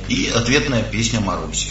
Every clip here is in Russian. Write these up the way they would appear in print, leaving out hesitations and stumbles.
И ответная песня Маруси.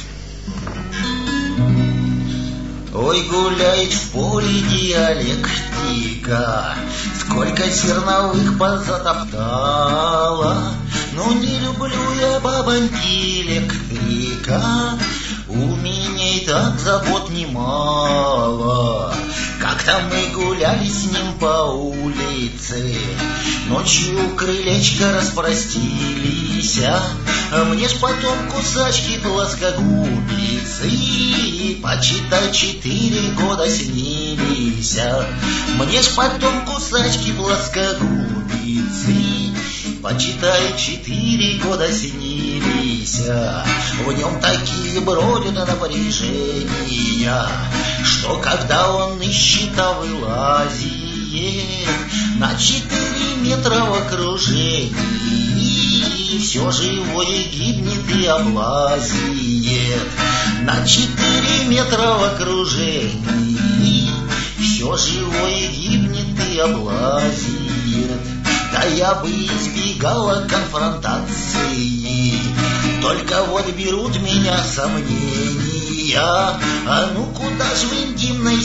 Ой, гуляет в поле диалектика, сколько зерновых позатоптала. Но не люблю я бабоньки электрика, у меня и так забот немало. Как-то мы гуляли с ним по улице, ночью крылечко распростились, а мне ж потом кусачки плоскогубицы, почитай, 4 года снились. Мне ж потом кусачки плоскогубицы, почитай, 4 года снились. В нем такие бродят напряжения, что когда он из щита вылазит на 4 метра в окружении, все живое гибнет и облазит. На 4 метра в окружении все живое гибнет и облазит. Да я бы избегала конфронтации, только вот берут меня сомнения. А ну куда ж в интимной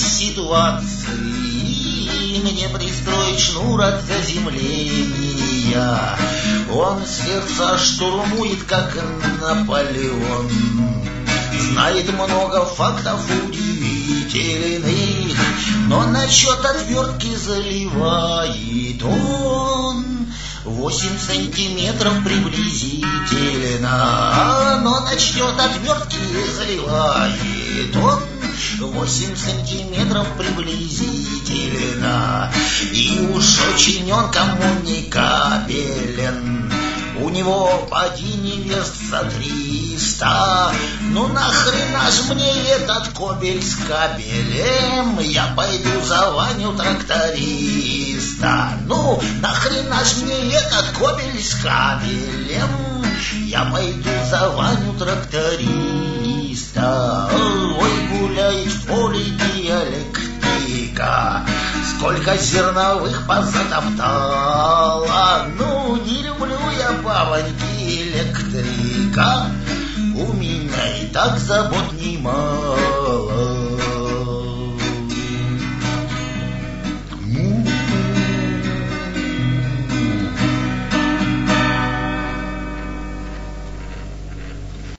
ситуации мне пристроить шнур от заземления? Он сердца штурмует, как Наполеон, знает много фактов удивительных, но насчет отвертки заливает он 8 сантиметров приблизительно. Но начнет отвертки заливает он 8 сантиметров приблизительно. И уж очень он коммуникабелен, у него поди невест за 300. Ну нахрена ж мне этот кобель с кабелем? Я пойду за Ваню тракториста. Ну нахрена ж мне этот кобель с кабелем? Я пойду за Ваню тракториста. Ой, гуляет в поле диалектика, сколько зерновых позатоптала. Ну, не люблю я бабоньки электрика, у меня и так забот немало.